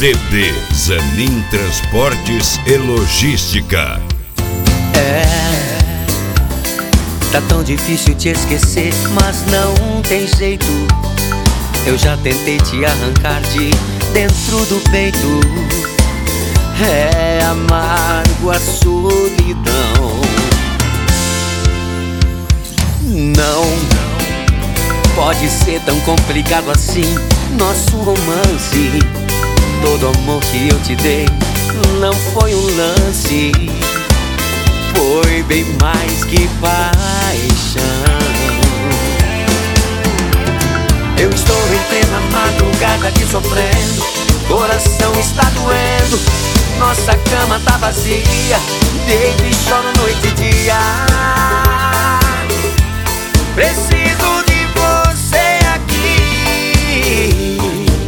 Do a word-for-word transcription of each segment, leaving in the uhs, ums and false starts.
C D Zanin Transportes e Logística. É, tá tão difícil te esquecer, mas não tem jeito. Eu já tentei te arrancar de dentro do peito. É amargo a solidão. Não pode ser tão complicado assim nosso romance. Todo amor que eu te dei não foi um lance, foi bem mais que paixão. Eu estou em plena madrugada aqui sofrendo, coração está doendo, nossa cama tá vazia, deito e choro noite e dia. Preciso de você aqui.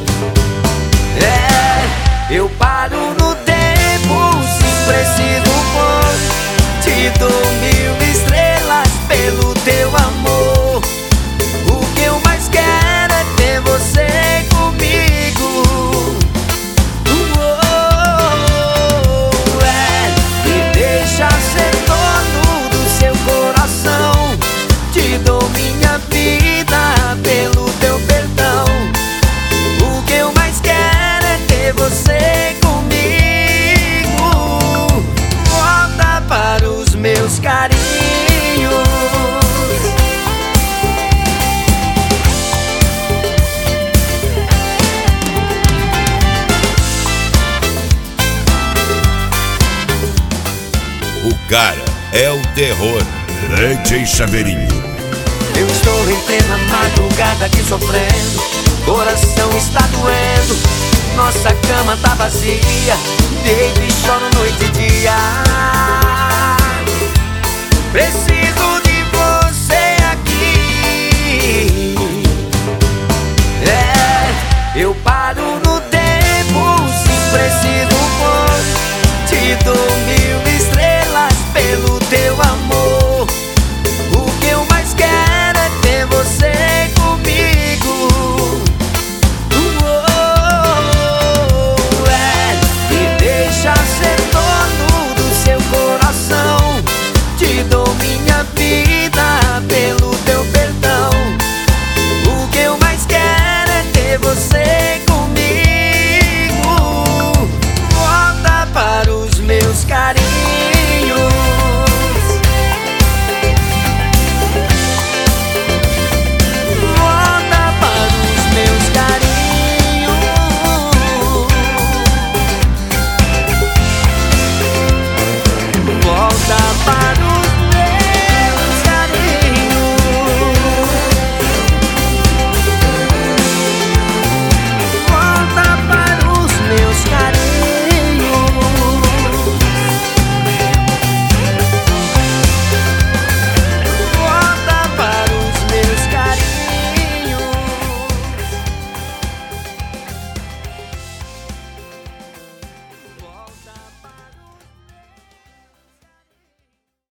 É, eu paro no tempo se preciso for. Te dou mil estrelas pelo teu amor. O que eu mais quero é ter você comigo. Oh, é, me deixa ser dono do seu coração. Te dou minha vida pelo teu perdão. O que eu mais quero é ter você comigo. Volta para os meus carinhos. O cara é o terror. D J Chaveirinho. Eu estou em plena madrugada aqui sofrendo, coração está doendo, nossa cama tá vazia, deito e choro noite e dia. Preciso